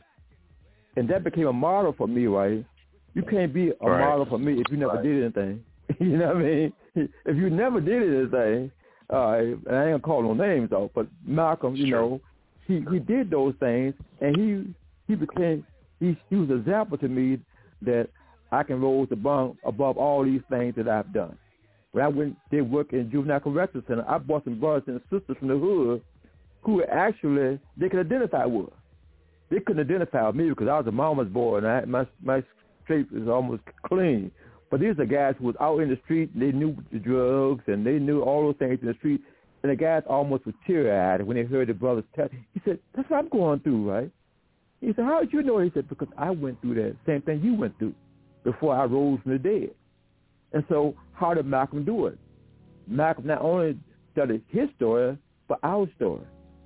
And that became a model for me, right? You can't be a right. model for me if you never right. did anything. You know what I mean? If you never did anything, uh, and I ain't going to call no names out, but Malcolm, you sure. know, he, he did those things, and he he became, he, he was an example to me that I can rise above, above all these things that I've done. When I went, did work in Juvenile Correctional Center, I brought some brothers and sisters from the hood who actually, they could identify with. They couldn't identify with me because I was a mama's boy, and I, my my street was almost clean. But these are guys who was out in the street, and they knew the drugs, and they knew all those things in the street. And the guys almost were teary-eyed when they heard the brothers tell. He said, that's what I'm going through, right? He said, how did you know? He said, because I went through that same thing you went through before I rose from the dead. And so how did Malcolm do it? Malcolm not only studied his story, but our story.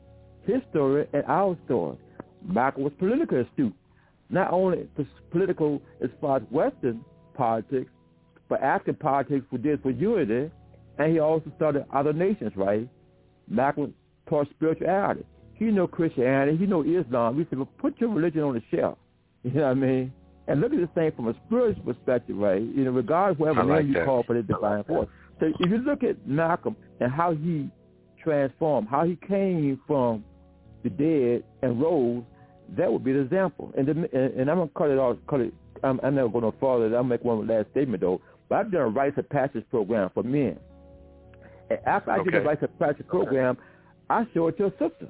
His story and our story. Malcolm was politically astute. Not only political as far as Western politics, but African politics we did for unity, and he also studied other nations, right? Malcolm taught spirituality. He knew Christianity. He knew Islam. We said, well, put your religion on the shelf. You know what I mean? And look at this thing from a spiritual perspective, right? You know, regardless of whatever like name that. you call for the divine force. So if you look at Malcolm and how he transformed, how he came from the dead and rose, that would be the example. And the, and, and I'm gonna cut it off. Cut it. I'm, I'm never going no further. I'll make one last statement though. But I've done a rites of passage program for men. And after I okay. did the rites of passage program, I showed it to a sister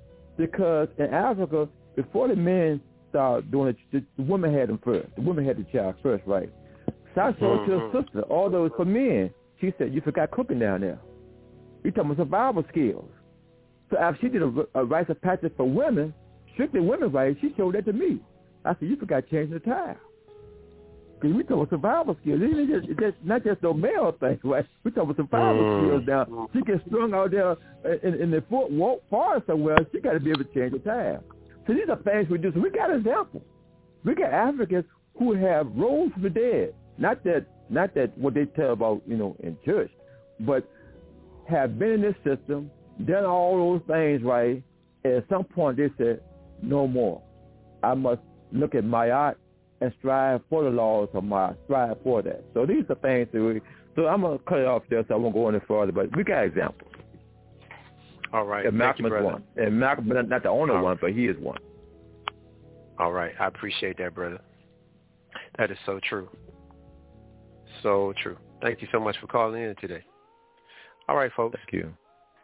because in Africa, before the men started doing it, the, the women had them first. The women had the child first, right? So I showed mm-hmm. it to a sister. Although it's for men, she said, "You forgot cooking down there. You talking about survival skills." So after she did a, a rites of passage for women, strictly women's rights, she showed that to me. I said, "You forgot changing the tile." Because we talk about survival skills. It's, just, it's just, not just no male thing, right? We talk about survival mm. skills now. She gets strung out there in, in the forest somewhere. She got to be able to change the tile. So these are things we do. So we got examples. We got Africans who have rose from the dead. Not that, not that what they tell about, you know, in church, but have been in this system, done all those things right. And at some point they said, no more. I must look at Mayat and strive for the laws of my strive for that. So these are things that we. So I'm gonna cut it off there, so I won't go any further. But we got examples. All right. And Malcolm Thank you, is brother. one, and Malcolm not, not the only All one, right. but he is one. All right. I appreciate that, brother. That is so true. So true. Thank you so much for calling in today. All right, folks. Thank you.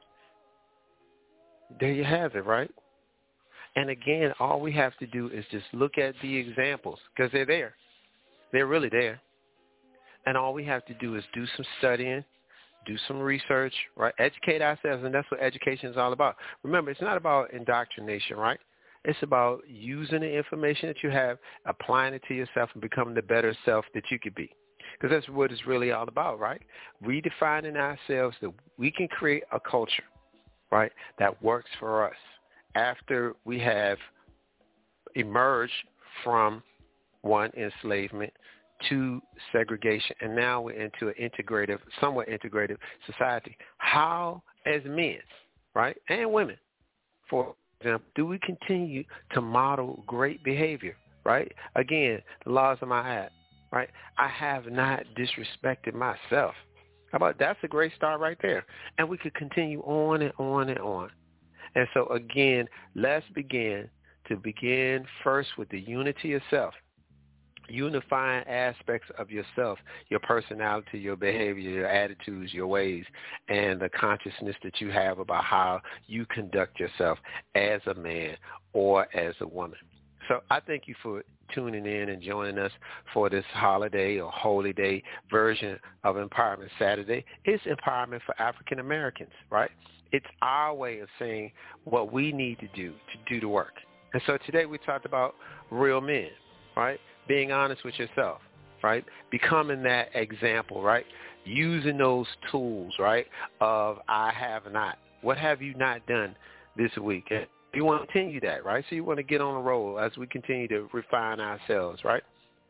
There you have it, right? And again, all we have to do is just look at the examples because they're there. They're really there. And all we have to do is do some studying, do some research, right? Educate ourselves, and that's what education is all about. Remember, it's not about indoctrination, right? It's about using the information that you have, applying it to yourself, and becoming the better self that you could be. Because that's what it's really all about, right? Redefining ourselves that we can create a culture, right, that works for us after we have emerged from one, enslavement, two, segregation, and now we're into an integrative, somewhat integrative society. How, as men, right, and women, for example, do we continue to model great behavior, right? Again, the laws of my hat, right? I have not disrespected myself. How about that's a great start right there. And we could continue on and on and on. And so, again, let's begin to begin first with the unity of self, unifying aspects of yourself, your personality, your behavior, your attitudes, your ways, and the consciousness that you have about how you conduct yourself as a man or as a woman. So I thank you for tuning in and joining us for this holiday or holy day version of Empowerment Saturday. It's empowerment for African Americans, right? It's our way of saying what we need to do to do the work. And so today we talked about real men, right? Being honest with yourself, right? Becoming that example, right? Using those tools, right, of I have not. What have you not done this week? You want to continue that, right? So you want to get on the roll as we continue to refine ourselves, right?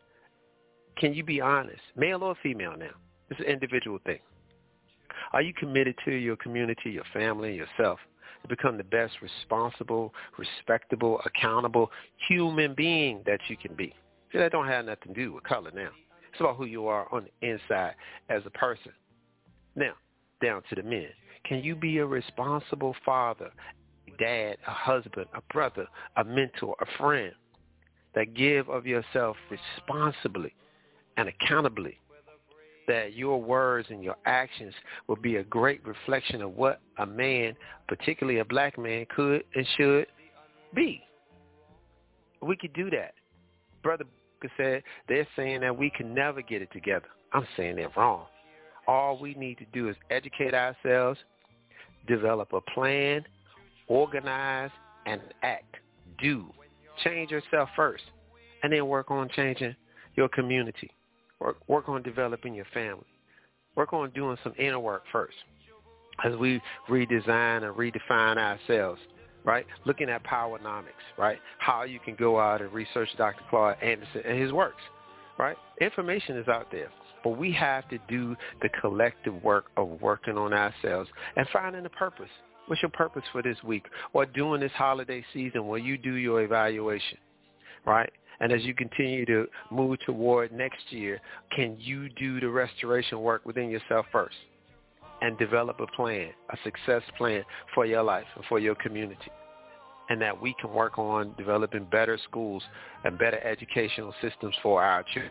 Can you be honest, male or female now? It's an individual thing. Are you committed to your community, your family, yourself, to become the best responsible, respectable, accountable human being that you can be? See, that don't have nothing to do with color now. It's about who you are on the inside as a person. Now, down to the men. Can you be a responsible father, dad, a husband, a brother, a mentor, a friend that give of yourself responsibly and accountably, that your words and your actions will be a great reflection of what a man, particularly a black man, could and should be? We could do that. Brother said they're saying that we can never get it together. I'm saying they're wrong. All we need to do is educate ourselves, develop a plan, organize, and act. Do. Change yourself first, and then work on changing your community. Work, work on developing your family. Work on doing some inner work first as we redesign and redefine ourselves, right? Looking at Powernomics, right? How you can go out and research Doctor Claude Anderson and his works, right? Information is out there, but we have to do the collective work of working on ourselves and finding a purpose. What's your purpose for this week or during this holiday season where you do your evaluation, right? And as you continue to move toward next year, can you do the restoration work within yourself first and develop a plan, a success plan for your life and for your community? And that we can work on developing better schools and better educational systems for our children.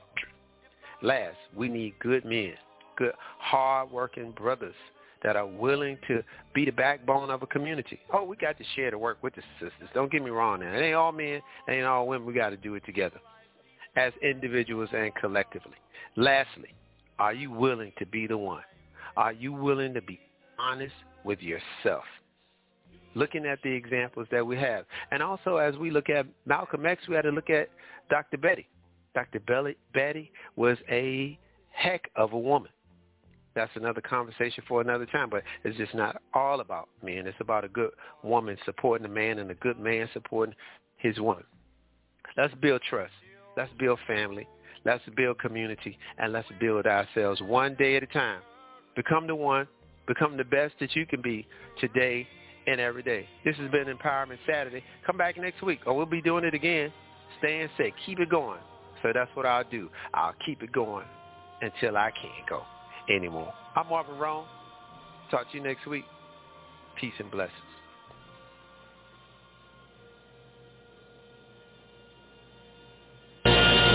Last, we need good men, good, hard-working brothers that are willing to be the backbone of a community. Oh, we got to share the work with the sisters. Don't get me wrong now. It ain't all men, it ain't all women. We got to do it together as individuals and collectively. Lastly, are you willing to be the one? Are you willing to be honest with yourself? Looking at the examples that we have. And also as we look at Malcolm X, we had to look at Doctor Betty. Doctor Betty was a heck of a woman. That's another conversation for another time, but it's just not all about men. It's about a good woman supporting a man and a good man supporting his woman. Let's build trust. Let's build family. Let's build community, and let's build ourselves one day at a time. Become the one. Become the best that you can be today and every day. This has been Empowerment Saturday. Come back next week, or we'll be doing it again. Stay in sick. Keep it going. So that's what I'll do. I'll keep it going until I can't go anymore. I'm Marvin Roan. Talk to you next week. Peace and blessings.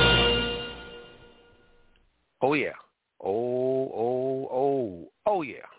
Oh, yeah. Oh, oh, oh, oh, yeah.